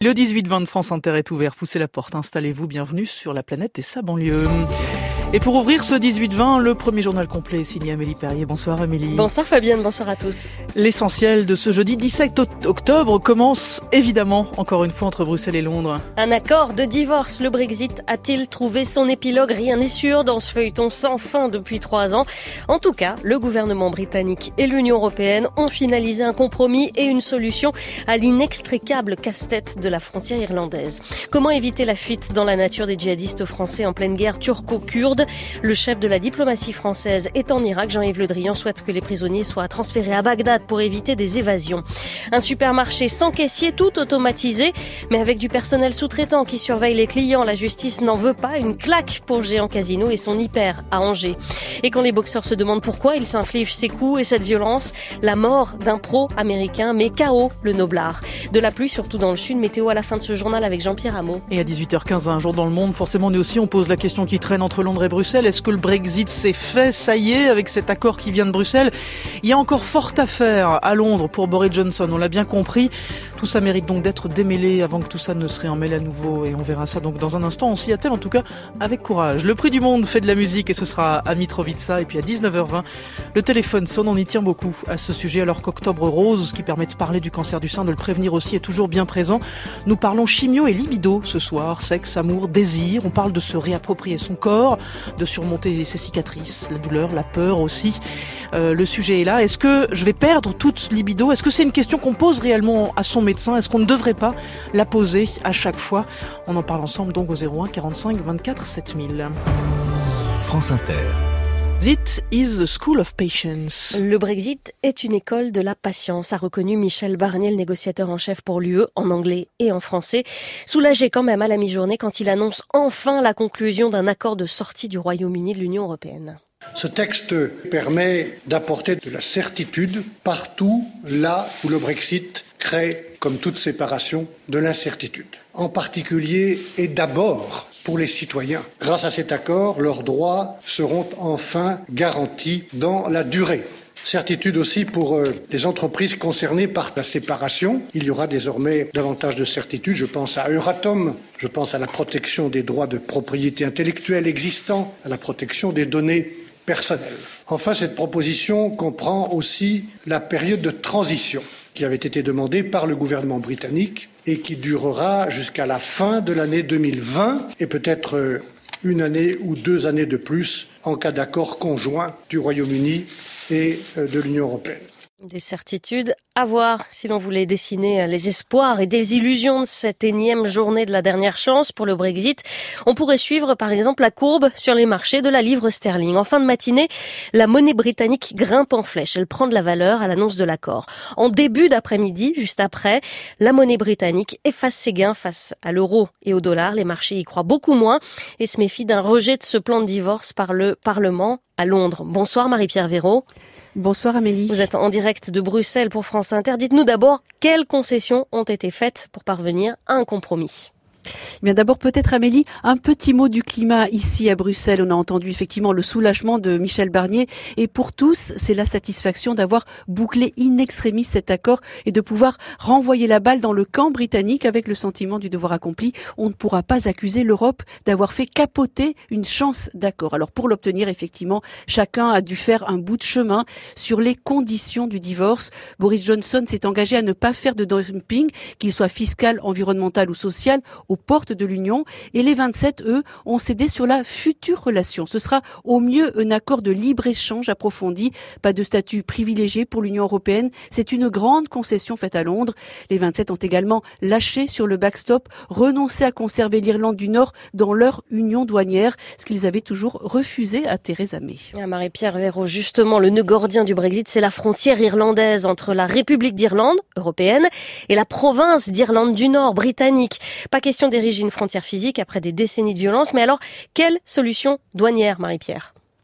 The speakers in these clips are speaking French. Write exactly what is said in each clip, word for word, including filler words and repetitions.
Le dix-huit vingt de France Inter est ouvert. Poussez la porte, installez-vous, bienvenue sur la planète et sa banlieue. Et pour ouvrir ce dix-huit vingt, le premier journal complet est signé Amélie Perrier. Bonsoir Amélie. Bonsoir Fabienne, bonsoir à tous. L'essentiel de ce jeudi dix-sept octobre commence évidemment, encore une fois, entre Bruxelles et Londres. Un accord de divorce, le Brexit a-t-il trouvé son épilogue? Rien n'est sûr dans ce feuilleton sans fin depuis trois ans. En tout cas, le gouvernement britannique et l'Union européenne ont finalisé un compromis et une solution à l'inextricable casse-tête de la frontière irlandaise. Comment éviter la fuite dans la nature des djihadistes français en pleine guerre turco-kurde? Le chef de la diplomatie française est en Irak. Jean-Yves Le Drian souhaite que les prisonniers soient transférés à Bagdad pour éviter des évasions. Un supermarché sans caissier, tout automatisé, mais avec du personnel sous-traitant qui surveille les clients. La justice n'en veut pas. Une claque pour le géant Casino et son hyper à Angers. Et quand les boxeurs se demandent pourquoi ils s'infligent ces coups et cette violence, la mort d'un pro américain met K O le noblard. De la pluie, surtout dans le sud. Météo à la fin de ce journal avec Jean-Pierre Hameau. Et à dix-huit heures quinze, un jour dans le monde, forcément nous aussi on pose la question qui traîne entre Londres et Bruxelles. Est-ce que le Brexit s'est fait? Ça y est, avec cet accord qui vient de Bruxelles. Il y a encore fort à faire à Londres pour Boris Johnson, on l'a bien compris. Tout ça mérite donc d'être démêlé avant que tout ça ne se réemmêle à nouveau. Et on verra ça donc dans un instant. On s'y attelle en tout cas avec courage. Le prix du monde fait de la musique et ce sera à Mitrovica. Et puis à dix-neuf heures vingt, le téléphone sonne. On y tient beaucoup à ce sujet alors qu'Octobre Rose, qui permet de parler du cancer du sein, de le prévenir aussi, est toujours bien présent. Nous parlons chimio et libido ce soir. Sexe, amour, désir. On parle de se réapproprier son corps, de surmonter ses cicatrices, la douleur, la peur aussi. Euh, le sujet est là. Est-ce que je vais perdre toute libido? Est-ce que c'est une question qu'on pose réellement à son médecin? Est-ce qu'on ne devrait pas la poser à chaque fois? On en parle ensemble donc au zéro un quarante-cinq vingt-quatre sept mille. France Inter. It is the school of patience. Le Brexit est une école de la patience, a reconnu Michel Barnier, le négociateur en chef pour l'U E, en anglais et en français. Soulagé quand même à la mi-journée quand il annonce enfin la conclusion d'un accord de sortie du Royaume-Uni de l'Union européenne. Ce texte permet d'apporter de la certitude partout là où le Brexit crée, comme toute séparation, de l'incertitude. En particulier et d'abord pour les citoyens. Grâce à cet accord, leurs droits seront enfin garantis dans la durée. Certitude aussi pour euh, les entreprises concernées par la séparation. Il y aura désormais davantage de certitude. Je pense à Euratom, je pense à la protection des droits de propriété intellectuelle existants, à la protection des données personnelles. Enfin, cette proposition comprend aussi la période de transition qui avait été demandée par le gouvernement britannique et qui durera jusqu'à la fin de l'année deux mille vingt et peut-être une année ou deux années de plus en cas d'accord conjoint du Royaume-Uni et de l'Union européenne. Des certitudes à voir si l'on voulait dessiner les espoirs et des illusions de cette énième journée de la dernière chance pour le Brexit. On pourrait suivre par exemple la courbe sur les marchés de la livre sterling. En fin de matinée, la monnaie britannique grimpe en flèche. Elle prend de la valeur à l'annonce de l'accord. En début d'après-midi, juste après, la monnaie britannique efface ses gains face à l'euro et au dollar. Les marchés y croient beaucoup moins et se méfient d'un rejet de ce plan de divorce par le Parlement à Londres. Bonsoir Marie-Pierre Véraud. Bonsoir Amélie. Vous êtes en direct de Bruxelles pour France Inter. Dites-nous d'abord quelles concessions ont été faites pour parvenir à un compromis. Bien d'abord peut-être Amélie, un petit mot du climat ici à Bruxelles. On a entendu effectivement le soulagement de Michel Barnier et pour tous, c'est la satisfaction d'avoir bouclé in extremis cet accord et de pouvoir renvoyer la balle dans le camp britannique avec le sentiment du devoir accompli. On ne pourra pas accuser l'Europe d'avoir fait capoter une chance d'accord. Alors pour l'obtenir, effectivement, chacun a dû faire un bout de chemin sur les conditions du divorce. Boris Johnson s'est engagé à ne pas faire de dumping, qu'il soit fiscal, environnemental ou social, aux portes de l'Union, et les vingt-sept, eux, ont cédé sur la future relation. Ce sera au mieux un accord de libre-échange approfondi, pas de statut privilégié pour l'Union européenne. C'est une grande concession faite à Londres. Les vingt-sept ont également lâché sur le backstop, renoncé à conserver l'Irlande du Nord dans leur union douanière, ce qu'ils avaient toujours refusé à Theresa May. Ah, Marie-Pierre Véraud, justement, le nœud gordien du Brexit, c'est la frontière irlandaise entre la République d'Irlande, européenne, et la province d'Irlande du Nord, britannique. Pas question d'ériger une frontière physique après des décennies de violence, mais alors, quelle solution douanière, Marie-Pierre ?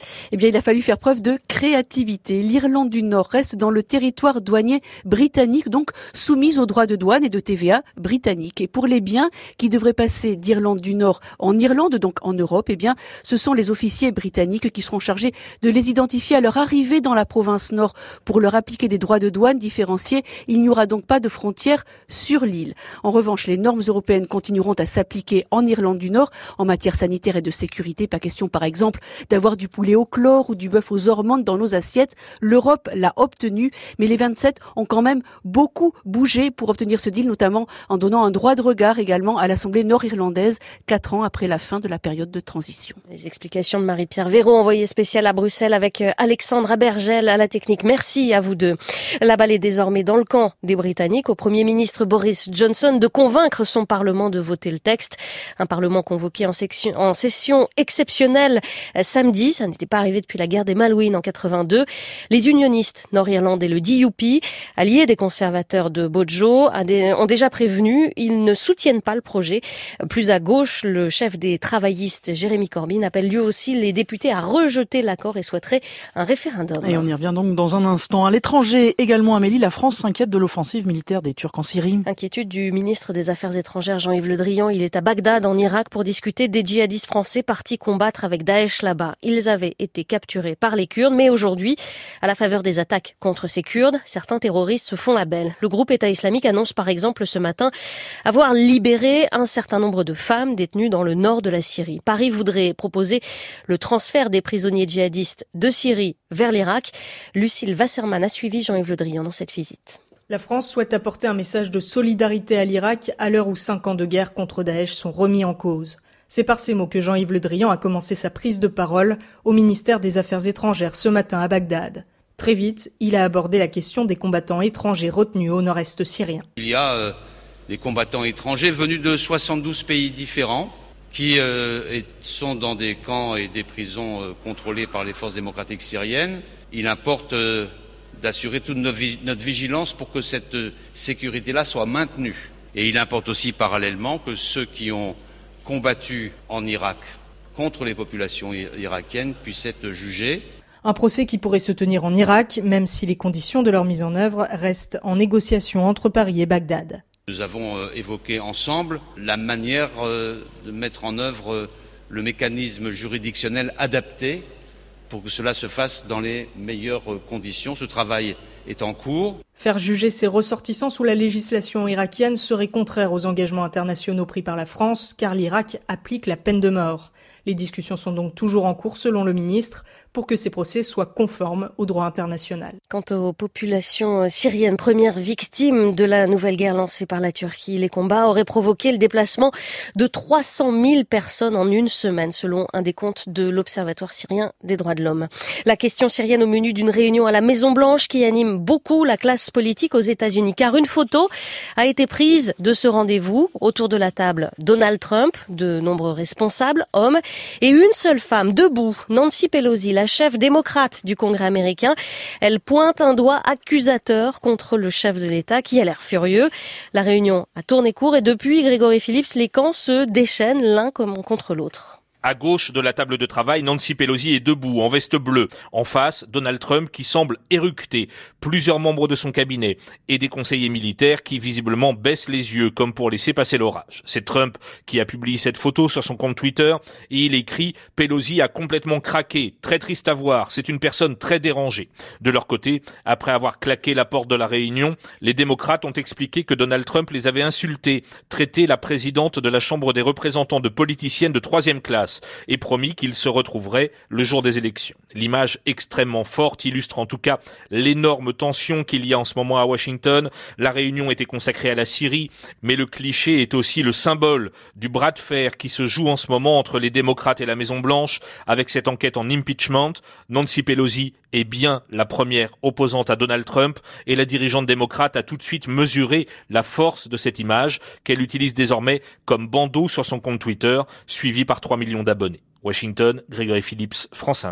Eh bien, il a fallu faire preuve de créativité. L'Irlande du Nord reste dans le territoire douanier britannique, donc soumise aux droits de douane et de T V A britanniques. Et pour les biens qui devraient passer d'Irlande du Nord en Irlande, donc en Europe, eh bien, ce sont les officiers britanniques qui seront chargés de les identifier à leur arrivée dans la province Nord pour leur appliquer des droits de douane différenciés. Il n'y aura donc pas de frontières sur l'île. En revanche, les normes européennes continueront à s'appliquer en Irlande du Nord en matière sanitaire et de sécurité. Pas question, par exemple, d'avoir du poulet au chlore ou du bœuf aux hormones dans nos assiettes. L'Europe l'a obtenu, mais les vingt-sept ont quand même beaucoup bougé pour obtenir ce deal, notamment en donnant un droit de regard également à l'Assemblée nord-irlandaise, quatre ans après la fin de la période de transition. Les explications de Marie-Pierre Véraud, envoyée spéciale à Bruxelles avec Alexandra Bergel à la technique. Merci à vous deux. La balle est désormais dans le camp des Britanniques, au Premier ministre Boris Johnson de convaincre son Parlement de voter le texte. Un Parlement convoqué en, section, en session exceptionnelle samedi. Ça n'était pas arrivé depuis la guerre des Malouines en quatre-vingt-deux. Les unionistes nord-irlandais, le D U P, alliés des conservateurs de Bojo, ont déjà prévenu, ils ne soutiennent pas le projet. Plus à gauche, le chef des travaillistes, Jeremy Corbyn, appelle lui aussi les députés à rejeter l'accord et souhaiterait un référendum. Et on y revient donc dans un instant. À l'étranger, également Amélie, la France s'inquiète de l'offensive militaire des Turcs en Syrie. Inquiétude du ministre des Affaires étrangères, Jean-Yves Le Drian. Il est à Bagdad, en Irak, pour discuter des djihadistes français partis combattre avec Daesh là-bas. Ils avaient été capturés par les Kurdes, mais aujourd'hui, à la faveur des attaques contre ces Kurdes, certains terroristes se font la belle. Le groupe État islamique annonce par exemple ce matin avoir libéré un certain nombre de femmes détenues dans le nord de la Syrie. Paris voudrait proposer le transfert des prisonniers djihadistes de Syrie vers l'Irak. Lucille Wasserman a suivi Jean-Yves Le Drian dans cette visite. La France souhaite apporter un message de solidarité à l'Irak à l'heure où cinq ans de guerre contre Daesh sont remis en cause. C'est par ces mots que Jean-Yves Le Drian a commencé sa prise de parole au ministère des Affaires étrangères ce matin à Bagdad. Très vite, il a abordé la question des combattants étrangers retenus au nord-est syrien. Il y a euh, des combattants étrangers venus de soixante-douze pays différents qui euh, et sont dans des camps et des prisons euh, contrôlés par les forces démocratiques syriennes. Il importe euh, d'assurer toute notre vigilance pour que cette euh, sécurité-là soit maintenue. Et il importe aussi parallèlement que ceux qui ont combattu en Irak contre les populations irakiennes puissent être jugés. Un procès qui pourrait se tenir en Irak, même si les conditions de leur mise en œuvre restent en négociation entre Paris et Bagdad. Nous avons euh, évoqué ensemble la manière euh, de mettre en œuvre euh, le mécanisme juridictionnel adapté pour que cela se fasse dans les meilleures euh, conditions. Ce travail est en cours. Faire juger ces ressortissants sous la législation irakienne serait contraire aux engagements internationaux pris par la France, car l'Irak applique la peine de mort. Les discussions sont donc toujours en cours, selon le ministre, pour que ces procès soient conformes au droit international. Quant aux populations syriennes, premières victimes de la nouvelle guerre lancée par la Turquie, les combats auraient provoqué le déplacement de trois cent mille personnes en une semaine, selon un décompte de l'Observatoire syrien des droits de l'homme. La question syrienne au menu d'une réunion à la Maison-Blanche qui anime beaucoup la classe politique aux États-Unis, car une photo a été prise de ce rendez-vous. Autour de la table, Donald Trump, de nombreux responsables, hommes, et une seule femme debout, Nancy Pelosi, la chef démocrate du Congrès américain. Elle pointe un doigt accusateur contre le chef de l'État qui a l'air furieux. La réunion a tourné court et depuis, Grégory Phillips, les camps se déchaînent l'un contre l'autre. À gauche de la table de travail, Nancy Pelosi est debout, en veste bleue. En face, Donald Trump qui semble éructé. Plusieurs membres de son cabinet et des conseillers militaires qui visiblement baissent les yeux comme pour laisser passer l'orage. C'est Trump qui a publié cette photo sur son compte Twitter et il écrit « Pelosi a complètement craqué, très triste à voir, c'est une personne très dérangée ». De leur côté, après avoir claqué la porte de la réunion, les démocrates ont expliqué que Donald Trump les avait insultés, traité la présidente de la Chambre des représentants de politicienne de troisième classe et promis qu'il se retrouverait le jour des élections. L'image extrêmement forte illustre en tout cas l'énorme tension qu'il y a en ce moment à Washington. La réunion était consacrée à la Syrie, mais le cliché est aussi le symbole du bras de fer qui se joue en ce moment entre les démocrates et la Maison-Blanche avec cette enquête en impeachment. Nancy Pelosi est bien la première opposante à Donald Trump et la dirigeante démocrate a tout de suite mesuré la force de cette image qu'elle utilise désormais comme bandeau sur son compte Twitter, suivi par trois millions d'abonnés. Washington, Grégory Phillips, France Inter.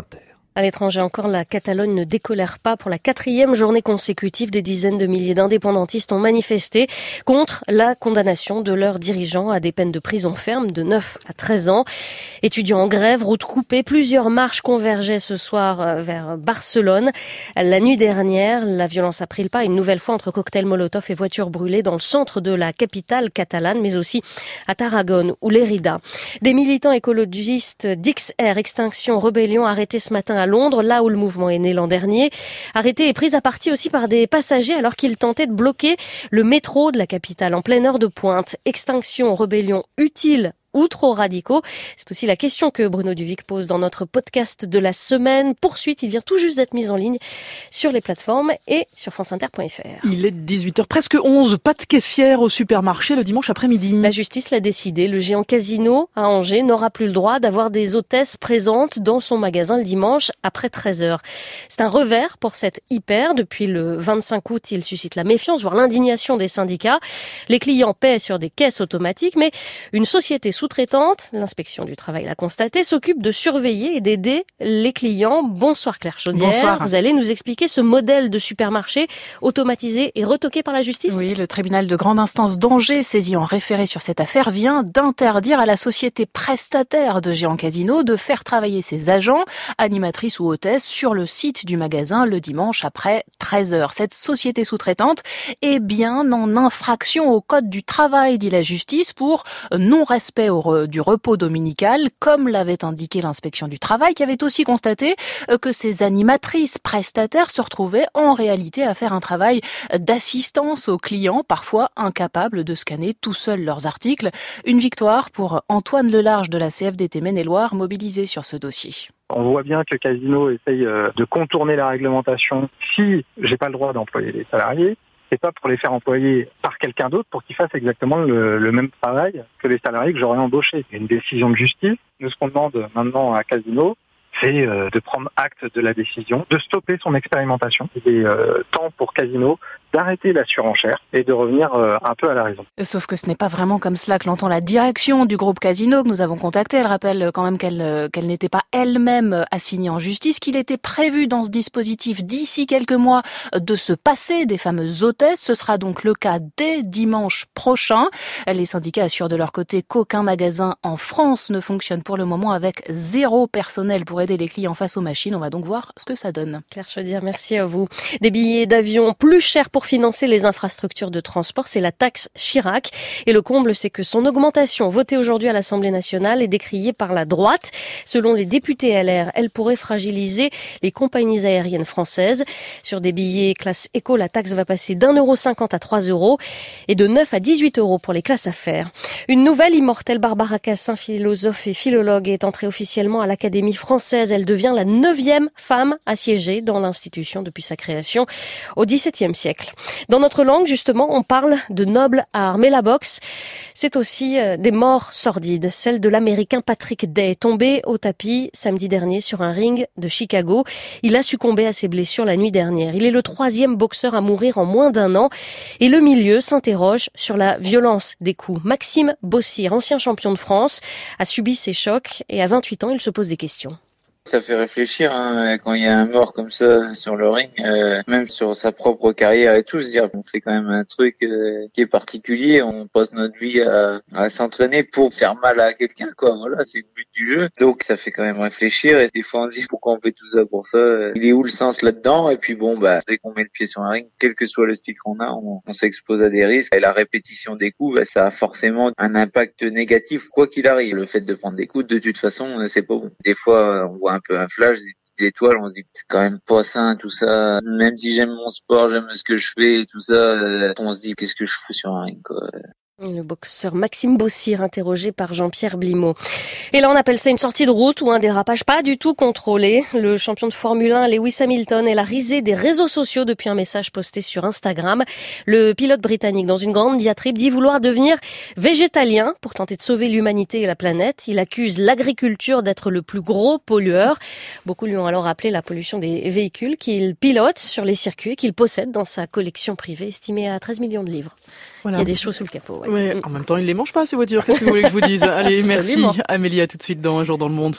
À l'étranger encore, la Catalogne ne décolère pas. Pour la quatrième journée consécutive, des dizaines de milliers d'indépendantistes ont manifesté contre la condamnation de leurs dirigeants à des peines de prison ferme de neuf à treize ans. Étudiants en grève, routes coupées, plusieurs marches convergeaient ce soir vers Barcelone. La nuit dernière, la violence a pris le pas une nouvelle fois entre cocktails Molotov et voitures brûlées dans le centre de la capitale catalane, mais aussi à Tarragone ou Lérida. Des militants écologistes d'X R, Extinction Rebellion, arrêtés ce matin à Londres, là où le mouvement est né l'an dernier, arrêtés et pris à partie aussi par des passagers alors qu'ils tentaient de bloquer le métro de la capitale en pleine heure de pointe. Extinction Rebellion utile ou trop radicaux? C'est aussi la question que Bruno Duvic pose dans notre podcast de la semaine. Poursuite, il vient tout juste d'être mis en ligne sur les plateformes et sur franceinter point f r. Il est dix-huit heures, presque onze, pas de caissière au supermarché le dimanche après-midi. La justice l'a décidé, le géant Casino à Angers n'aura plus le droit d'avoir des hôtesses présentes dans son magasin le dimanche après treize heures. C'est un revers pour cette hyper. Depuis le vingt-cinq août, il suscite la méfiance, voire l'indignation des syndicats. Les clients paient sur des caisses automatiques, mais une société sous-traitante, l'inspection du travail l'a constaté, s'occupe de surveiller et d'aider les clients. Bonsoir Claire Chaudière. Bonsoir. Vous allez nous expliquer ce modèle de supermarché automatisé et retoqué par la justice? Oui, le tribunal de grande instance d'Angers, saisi en référé sur cette affaire, vient d'interdire à la société prestataire de Géant Casino de faire travailler ses agents, animatrices ou hôtesses, sur le site du magasin le dimanche après treize heures. Cette société sous-traitante est bien en infraction au code du travail, dit la justice, pour non-respect du repos dominical, comme l'avait indiqué l'inspection du travail, qui avait aussi constaté que ces animatrices prestataires se retrouvaient en réalité à faire un travail d'assistance aux clients, parfois incapables de scanner tout seuls leurs articles. Une victoire pour Antoine Lelarge de la C F D T Maine-et-Loire, mobilisé sur ce dossier. On voit bien que Casino essaye de contourner la réglementation. Si j'ai pas le droit d'employer les salariés, c'est pas pour les faire employer par quelqu'un d'autre pour qu'ils fassent exactement le, le même travail que les salariés que j'aurais embauchés. C'est une décision de justice. Nous, ce qu'on demande maintenant à Casino, c'est euh, de prendre acte de la décision, de stopper son expérimentation. Il est euh, temps pour Casino d'arrêter la surenchère et de revenir euh, un peu à la raison. Sauf que ce n'est pas vraiment comme cela que l'entend la direction du groupe Casino que nous avons contacté. Elle rappelle quand même qu'elle, qu'elle n'était pas elle-même assignée en justice, qu'il était prévu dans ce dispositif d'ici quelques mois de se passer des fameuses hôtesses. Ce sera donc le cas dès dimanche prochain. Les syndicats assurent de leur côté qu'aucun magasin en France ne fonctionne pour le moment avec zéro personnel pour aider les clients face aux machines. On va donc voir ce que ça donne. Claire Chaudière, merci à vous. Des billets d'avion plus chers pour financer les infrastructures de transport, c'est la taxe Chirac. Et le comble, c'est que son augmentation, votée aujourd'hui à l'Assemblée nationale, est décriée par la droite. Selon les députés L R, elle pourrait fragiliser les compagnies aériennes françaises. Sur des billets classe éco, la taxe va passer d'un euro cinquante à trois euros et de neuf à dix-huit euros pour les classes affaires. Une nouvelle immortelle, Barbara Cassin, philosophe et philologue, est entrée officiellement à l'Académie française. Elle devient la neuvième femme à siéger dans l'institution depuis sa création au dix-septième siècle. Dans notre langue, justement, on parle de noble art. Mais la boxe, c'est aussi des morts sordides. Celle de l'Américain Patrick Day, tombé au tapis samedi dernier sur un ring de Chicago. Il a succombé à ses blessures la nuit dernière. Il est le troisième boxeur à mourir en moins d'un an. Et le milieu s'interroge sur la violence des coups. Maxime Bossir, ancien champion de France, a subi ces chocs et à vingt-huit ans, il se pose des questions. Ça fait réfléchir hein, quand il y a un mort comme ça sur le ring, euh, même sur sa propre carrière et tout, se dire on fait quand même un truc euh, qui est particulier, on passe notre vie à, à s'entraîner pour faire mal à quelqu'un, quoi. Voilà, c'est le but du jeu. Donc ça fait quand même réfléchir et des fois on se dit pourquoi on fait tout ça pour ça. Il est où le sens là-dedans? Et puis bon, bah dès qu'on met le pied sur un ring, quel que soit le style qu'on a, on, on s'expose à des risques. Et la répétition des coups, bah, ça a forcément un impact négatif quoi qu'il arrive. Le fait de prendre des coups, de toute façon, c'est pas bon. Des fois, on voit un peu un flash, des petites étoiles, on se dit c'est quand même pas sain tout ça. Même si j'aime mon sport, j'aime ce que je fais et tout ça, on se dit qu'est-ce que je fous sur un ring, quoi. Le boxeur Maxime Bossir, interrogé par Jean-Pierre Blimaud. Et là, on appelle ça une sortie de route ou un dérapage pas du tout contrôlé. Le champion de Formule un, Lewis Hamilton, est la risée des réseaux sociaux depuis un message posté sur Instagram. Le pilote britannique, dans une grande diatribe, dit vouloir devenir végétalien pour tenter de sauver l'humanité et la planète. Il accuse l'agriculture d'être le plus gros pollueur. Beaucoup lui ont alors rappelé la pollution des véhicules qu'il pilote sur les circuits, qu'il possède dans sa collection privée, estimée à treize millions de livres. Voilà. Il y a des choses sous le capot. Ouais. Ouais, en même temps, il les mange pas, ces voitures. Qu'est-ce que vous voulez que je vous dise? Allez, merci. Amélie, à tout de suite dans Un jour dans le monde.